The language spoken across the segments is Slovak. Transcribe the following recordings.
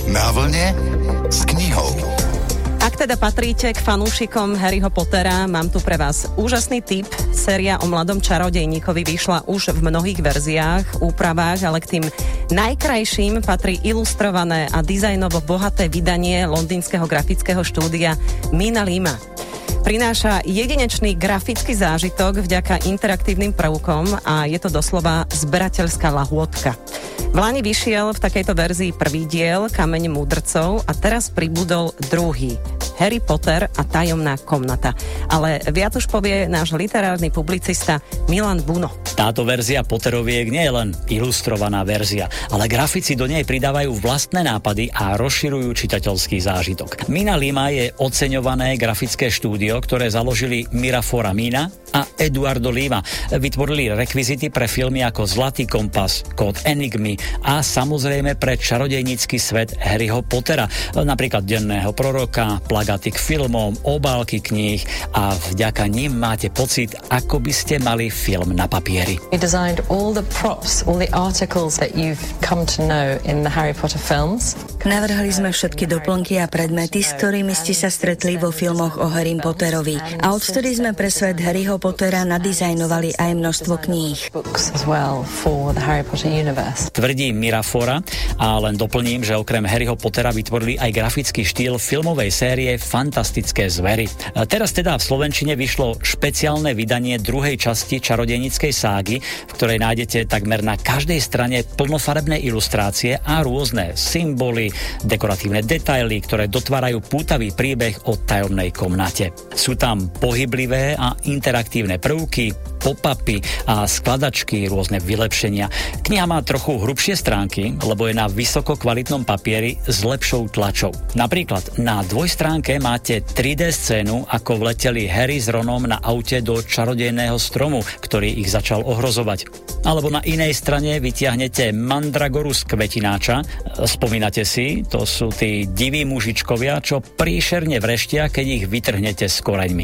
Na vlne s knihou. Ak teda patríte k fanúšikom Harryho Pottera, mám tu pre vás úžasný tip. Séria o mladom čarodejníkovi vyšla už v mnohých verziách, úpravách, ale k tým najkrajším patrí ilustrované a dizajnovo bohaté vydanie londýnskeho grafického štúdia Mina Lima. Prináša jedinečný grafický zážitok vďaka interaktívnym prvkom a je to doslova zberateľská lahôdka. V lani vyšiel v takejto verzii prvý diel Kameň múdrcov a teraz pribudol druhý, Harry Potter a tajomná komnata. Ale viac už povie náš literárny publicista Milan Buno. Táto verzia Potteroviek nie je len ilustrovaná verzia, ale grafici do nej pridávajú vlastné nápady a rozširujú čitateľský zážitok. Mina Lima je oceňované grafické štúdio, ktoré založili Mirafora Mina a Eduardo Lima. Vytvorili rekvizity pre filmy ako Zlatý kompas, Kód Enigmy a samozrejme pre čarodejnícky svet Harryho Pottera. Napríklad Denného proroka, plagáty k filmom, obálky kníh a vďaka nim máte pocit, ako by ste mali film na papieri. We designed all the props, all the articles that you've come to know in the Harry Potter films. Navrhli sme všetky doplnky a predmety, s ktorými ste sa stretli vo filmoch o Harry Potterovi. A odvtedy sme pre svet Harryho Pottera nadizajnovali aj množstvo kníh. Tvrdí Mirafora a len doplním, že okrem Harryho Pottera vytvorili aj grafický štýl filmovej série Fantastické zvery. Teraz teda v slovenčine vyšlo špeciálne vydanie druhej časti čarodejníckej ságy, v ktorej nájdete takmer na každej strane plnofarebné ilustrácie a rôzne symboly, dekoratívne detaily, ktoré dotvárajú pútavý príbeh o tajomnej komnate. Sú tam pohyblivé a interaktívne prvky, pop-upy a skladačky, rôzne vylepšenia. Kniha má trochu hrubšie stránky, lebo je na vysoko kvalitnom papieri s lepšou tlačou. Napríklad na dvojstránke máte 3D scénu, ako vleteli Harry s Ronom na aute do čarodejného stromu, ktorý ich začal ohrozovať. Alebo na inej strane vytiahnete mandragoru z kvetináča. Spomínate si, to sú tí diví mužičkovia, čo príšerne vreštia, keď ich vytrhnete s koreňmi.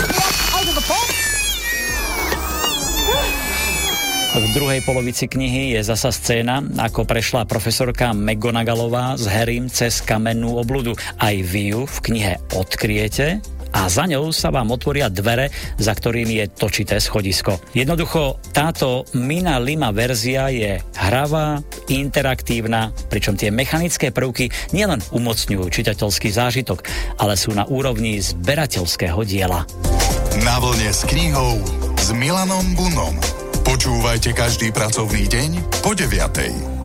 V druhej polovici knihy je zasa scéna, ako prešla profesorka McGonagallová s Harrym cez kamennú obludu. Aj vy ju v knihe odkryjete a za ňou sa vám otvoria dvere, za ktorými je točité schodisko. Jednoducho, táto Mina Lima verzia je hravá, interaktívna, pričom tie mechanické prvky nielen umocňujú čitateľský zážitok, ale sú na úrovni zberateľského diela. Na vlne s knihou s Milanom Bunom. Počúvajte každý pracovný deň po 9:00.